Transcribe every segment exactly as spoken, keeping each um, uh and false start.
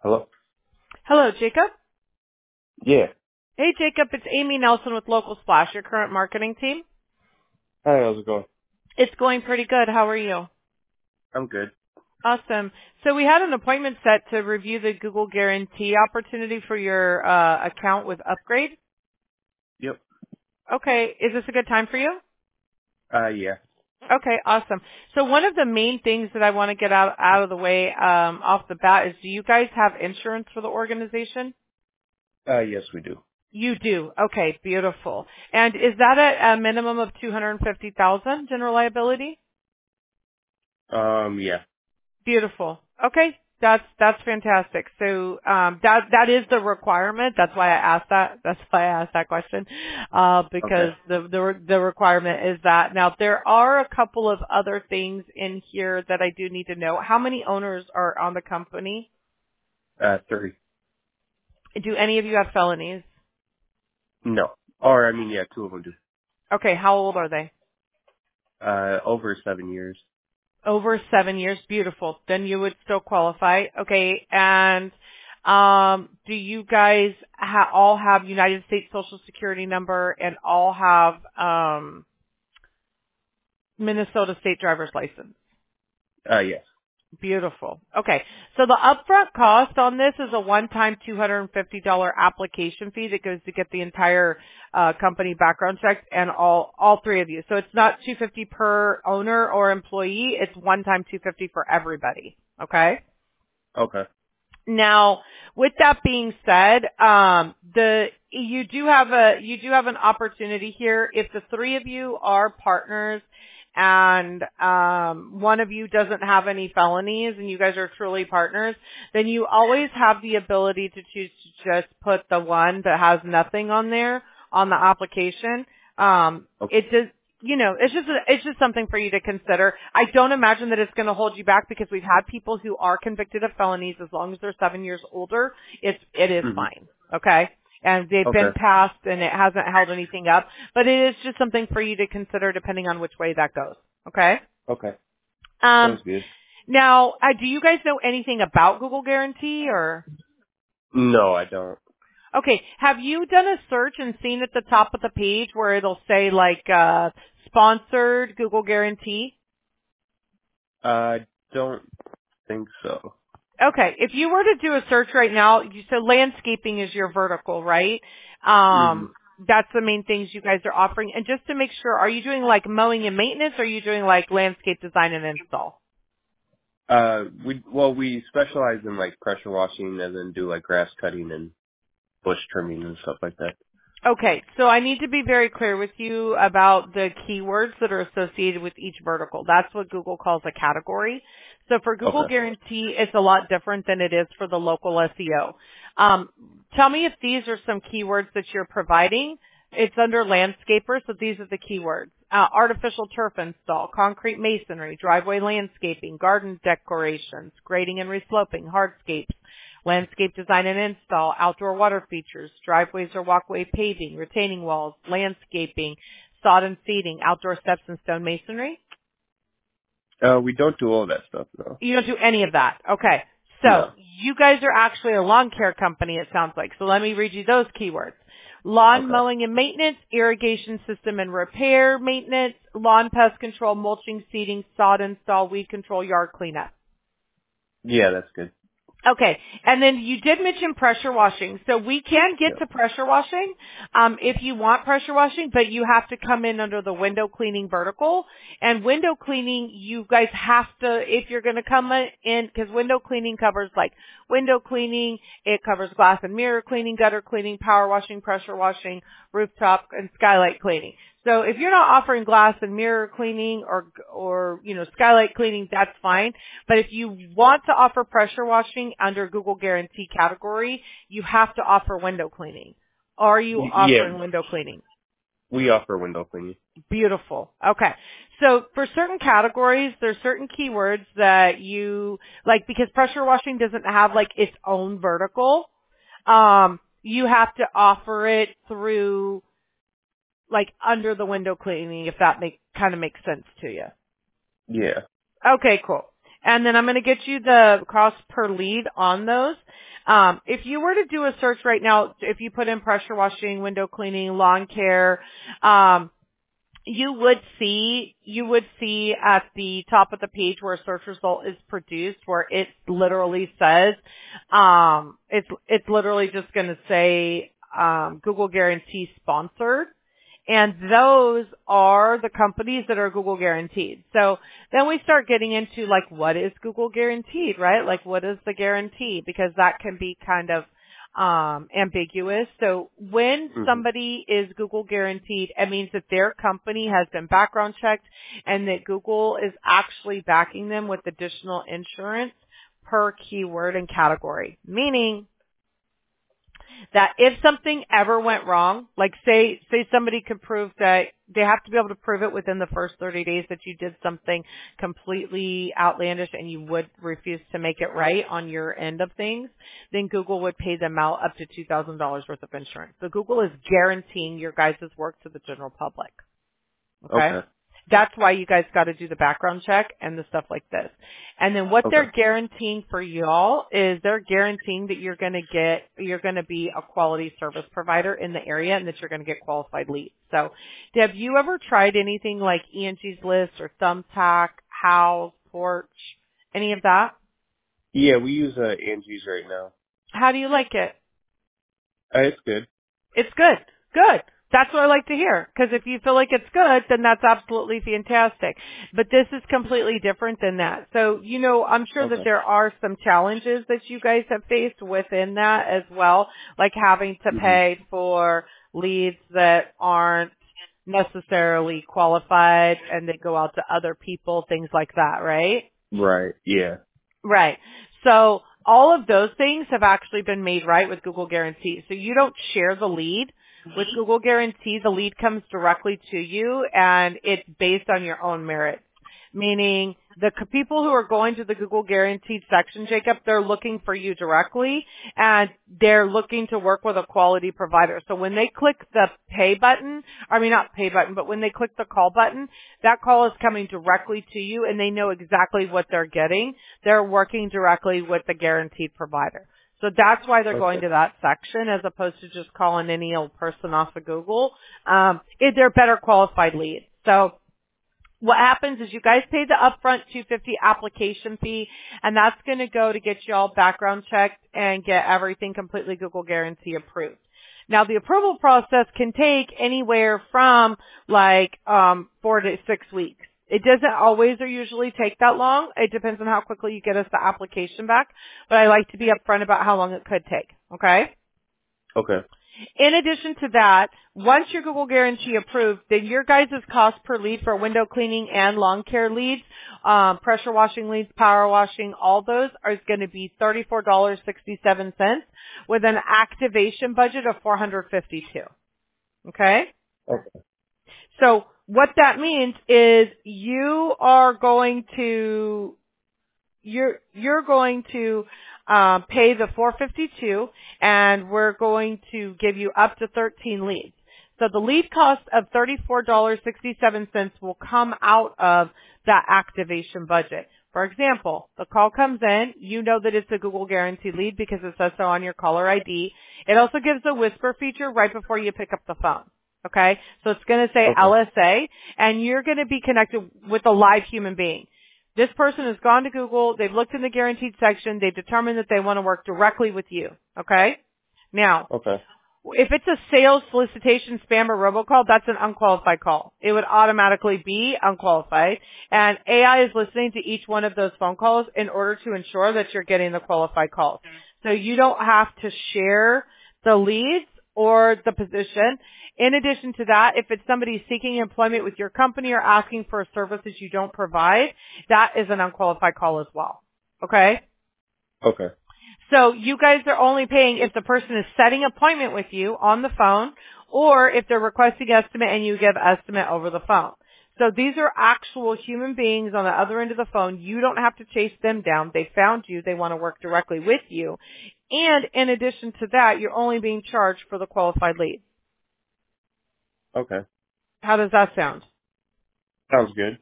Hello? Hello, Jacob. Yeah. Hey, Jacob. It's Amy Nelson with Local Splash, your current marketing team. Hi, how's it going? It's going pretty good. How are you? I'm good. Awesome. So we had an appointment set to review the Google Guarantee opportunity for your uh, account with Upgrade. Yep. Okay. Is this a good time for you? Uh, yeah. Okay, awesome. So one of the main things that I want to get out out of the way um, off the bat is, do you guys have insurance for the organization? Uh, yes, we do. You do. Okay, beautiful. And is that a, a minimum of two hundred fifty thousand dollars general liability? Um, yeah. Beautiful. Okay, that's that's fantastic. So um, that that is the requirement. That's why I asked that. That's why I asked that question, uh, Okay. because the the the requirement is that. Now there are a couple of other things in here that I do need to know. How many owners are on the company? Uh, three. Do any of you have felonies? No. Or, I mean, yeah, two of them do. Okay, how old are they? Uh, over seven years. Over seven years. Beautiful. Then you would still qualify. Okay. And um, do you guys ha- all have United States Social Security number and all have um, Minnesota State driver's license? Uh, yes. Beautiful. Okay. So the upfront cost on this is a one-time two hundred fifty dollars application fee that goes to get the entire uh, company background checked and all all three of you. So it's not two hundred fifty dollars per owner or employee. It's one-time two hundred fifty dollars for everybody. Okay? Okay. Now, with that being said, um, the you do have a you do have an opportunity here. If the three of you are partners and um, one of you doesn't have any felonies and you guys are truly partners, then you always have the ability to choose to just put the one that has nothing on there on the application. Um, Okay. it does. You know, it's just it's just something for you to consider. I don't imagine that it's going to hold you back because we've had people who are convicted of felonies as long as they're seven years older. It's it is Mm-hmm. fine, okay? And they've been Okay. passed and it hasn't held anything up, but it is just something for you to consider depending on which way that goes, okay? Okay. Um, Sounds good. now, uh, do you guys know anything about Google Guarantee or? No, I don't. Okay, have you done a search and seen at the top of the page where it'll say like uh, sponsored Google Guarantee? I don't think so. Okay, if you were to do a search right now, you, so landscaping is your vertical, right? Mm-hmm. Um, that's the main things you guys are offering. And just to make sure, are you doing like mowing and maintenance, or are you doing like landscape design and install? Uh, we, well, we specialize in, like, pressure washing and then do, like, grass cutting and bush trimming and stuff like that. Okay, so I need to be very clear with you about the keywords that are associated with each vertical. That's what Google calls a category. So for Google Okay. Guarantee, it's a lot different than it is for the local S E O. Um, tell me if these are some keywords that you're providing. It's under landscaper, so these are the keywords. Uh, artificial turf install, concrete masonry, driveway landscaping, garden decorations, grading and resloping, hardscapes, landscape design and install, outdoor water features, driveways or walkway paving, retaining walls, landscaping, sod and seeding, outdoor steps and stone masonry. Uh, we don't do all that stuff, though. You don't do any of that. Okay. So No. you guys are actually a lawn care company, it sounds like. So let me read you those keywords. Lawn Okay. mowing and maintenance, irrigation system and repair maintenance, lawn pest control, mulching, seeding, sod install, weed control, yard cleanup. Yeah, that's good. Okay, and then you did mention pressure washing. So we can get Yep. to pressure washing um, if you want pressure washing, but you have to come in under the window cleaning vertical. And window cleaning, you guys have to, if you're going to come in, because window cleaning covers like window cleaning, it covers glass and mirror cleaning, gutter cleaning, power washing, pressure washing, rooftop and skylight cleaning. So if you're not offering glass and mirror cleaning or, or, you know, skylight cleaning, that's fine. But if you want to offer pressure washing under Google Guarantee category, you have to offer window cleaning. Are you Y- yeah, offering window cleaning? we offer window cleaning. Beautiful. Okay. So for certain categories, there's certain keywords that you, like because pressure washing doesn't have like its own vertical, um, you have to offer it through like under the window cleaning if that make kind of makes sense to you. Yeah. Okay, cool. And then I'm going to get you the cost per lead on those. Um, if you were to do a search right now, if you put in pressure washing, window cleaning, lawn care, um, you would see, you would see at the top of the page where a search result is produced, where it literally says, um, it's, it's literally just going to say, um, Google Guarantee sponsored. And those are the companies that are Google guaranteed. So then we start getting into like, what is Google guaranteed, right? Like, what is the guarantee? Because that can be kind of um ambiguous. So when Mm-hmm. somebody is Google guaranteed, it means that their company has been background checked and that Google is actually backing them with additional insurance per keyword and category. Meaning that if something ever went wrong, like say, say somebody could prove that they have to be able to prove it within the first thirty days that you did something completely outlandish and you would refuse to make it right on your end of things, then Google would pay them out up to two thousand dollars worth of insurance. So Google is guaranteeing your guys' work to the general public. Okay? Okay. That's why you guys got to do the background check and the stuff like this. And then what Okay. they're guaranteeing for y'all is they're guaranteeing that you're going to get, you're going to be a quality service provider in the area and that you're going to get qualified leads. So have you ever tried anything like E N G's List or Thumbtack, House, Porch, any of that? Yeah, we use uh, Angie's right now. How do you like it? Uh, it's good. It's good. Good. That's what I like to hear. Because if you feel like it's good, then that's absolutely fantastic. But this is completely different than that. So, you know, I'm sure that Okay. there are some challenges that you guys have faced within that as well, like having to Mm-hmm. pay for leads that aren't necessarily qualified and they go out to other people, things like that, right? Right. Yeah. Right. So all of those things have actually been made right with Google Guarantee. So you don't share the lead. With Google Guarantee, the lead comes directly to you and it's based on your own merit. Meaning the c- people who are going to the Google Guaranteed section, Jacob, they're looking for you directly and they're looking to work with a quality provider. So when they click the pay button, I mean not pay button, but when they click the call button, that call is coming directly to you and they know exactly what they're getting. They're working directly with the guaranteed provider. So that's why they're going Okay. to that section as opposed to just calling any old person off of Google. Um, it- they're better qualified leads. So what happens is you guys pay the upfront two hundred fifty dollars application fee, and that's going to go to get you all background checked and get everything completely Google Guarantee approved. Now, the approval process can take anywhere from like um, four to six weeks. It doesn't always or usually take that long. It depends on how quickly you get us the application back, but I like to be upfront about how long it could take. Okay? Okay. In addition to that, once your Google Guarantee approved, then your guys' cost per lead for window cleaning and lawn care leads, um, pressure washing leads, power washing, all those are going to be thirty-four dollars and sixty-seven cents with an activation budget of four hundred fifty-two dollars. Okay? Okay. So what that means is you are going to you're you're going to um, pay the four hundred fifty-two dollars, and we're going to give you up to thirteen leads. So the lead cost of thirty-four dollars and sixty-seven cents will come out of that activation budget. For example, the call comes in, you know that it's a Google Guaranteed lead because it says so on your caller I D. It also gives a whisper feature right before you pick up the phone. Okay? So it's going to say Okay. L S A, and you're going to be connected with a live human being. This person has gone to Google, they've looked in the guaranteed section, they've determined that they want to work directly with you. Okay? Now, Okay. if it's a sales solicitation, spam, or robocall, that's an unqualified call. It would automatically be unqualified. And A I is listening to each one of those phone calls in order to ensure that you're getting the qualified calls. So you don't have to share the leads or the position. In addition to that, if it's somebody seeking employment with your company or asking for a service that you don't provide, that is an unqualified call as well. Okay? Okay. So you guys are only paying if the person is setting an appointment with you on the phone or if they're requesting estimate and you give estimate over the phone. So these are actual human beings on the other end of the phone. You don't have to chase them down. They found you. They want to work directly with you. And in addition to that, you're only being charged for the qualified lead. Okay. How does that sound? Sounds good.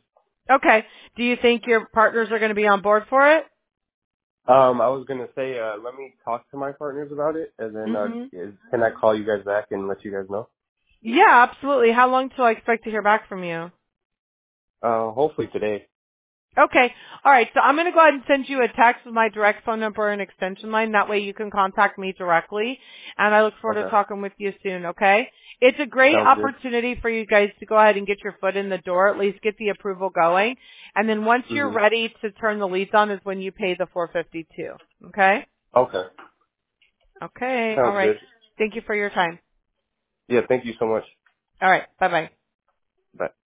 Okay. Do you think your partners are going to be on board for it? Um, I was gonna say, uh, let me talk to my partners about it, and then uh, Mm-hmm. is, can I call you guys back and let you guys know? Yeah, absolutely. How long till I expect to hear back from you? Uh, hopefully today. Okay. All right. So I'm going to go ahead and send you a text with my direct phone number and extension line. That way you can contact me directly. And I look forward to Okay. talking with you soon. Okay. It's a great Sounds good. opportunity for you guys to go ahead and get your foot in the door, at least get the approval going. And then once you're Mhm. ready to turn the leads on is when you pay the four fifty-two. Okay. Okay. Okay. All Sounds right. good. Thank you for your time. Yeah. Thank you so much. All right. Bye bye. Bye.